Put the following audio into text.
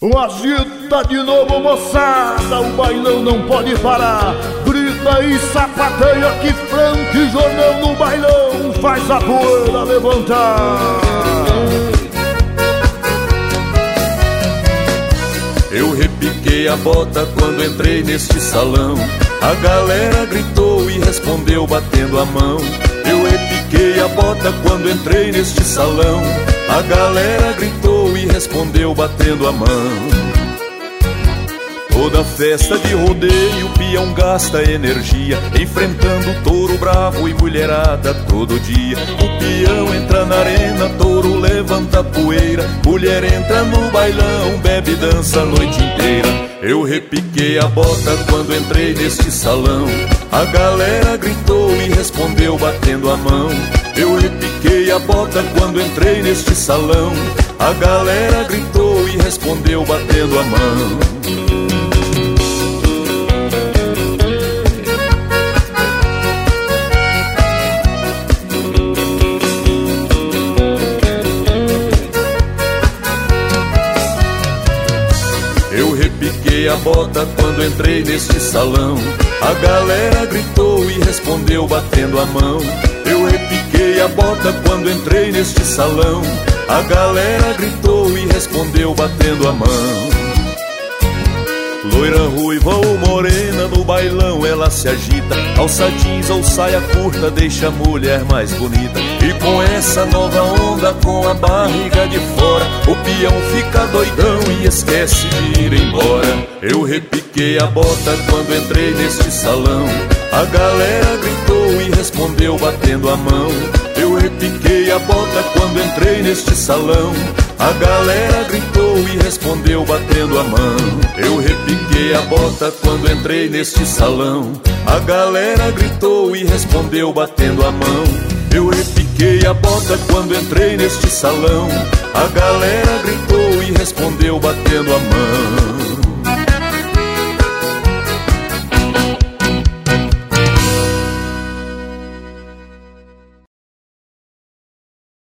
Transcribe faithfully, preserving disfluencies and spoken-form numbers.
Agita de novo, moçada, o bailão não pode parar. Grita e sapateia que Frank e Jordão no bailão faz a poeira levantar. Eu repiquei a bota quando entrei neste salão. A galera gritou e respondeu batendo a mão. Eu repiquei a bota quando entrei neste salão. A galera gritou e respondeu batendo a mão. Toda festa de rodeio, o peão gasta energia, enfrentando touro bravo e mulherada todo dia. O peão entra na arena, touro levanta poeira, mulher entra no bailão, bebe e dança a noite inteira. Eu repiquei a bota quando entrei neste salão. A galera gritou e respondeu batendo a mão. Eu repiquei a bota quando entrei neste salão. A galera gritou e respondeu batendo a mão. Eu repiquei a bota quando entrei neste salão. A galera gritou e respondeu batendo a mão. Eu repiquei a bota quando entrei neste salão. A galera gritou e respondeu batendo a mão. Loira, ruiva ou morena, no bailão ela se agita. Calça jeans ou saia curta deixa a mulher mais bonita. E com essa nova onda, com a barriga de fora, o peão fica doidão e esquece de ir embora. Eu repiquei a bota quando entrei neste salão. A galera gritou e respondeu batendo a mão. Eu repiquei a bota quando entrei neste salão. A galera gritou e respondeu batendo a mão. Eu repiquei a bota quando entrei neste salão. A galera gritou e respondeu batendo a mão. Eu repiquei a bota quando entrei neste salão. A galera gritou e respondeu batendo a mão.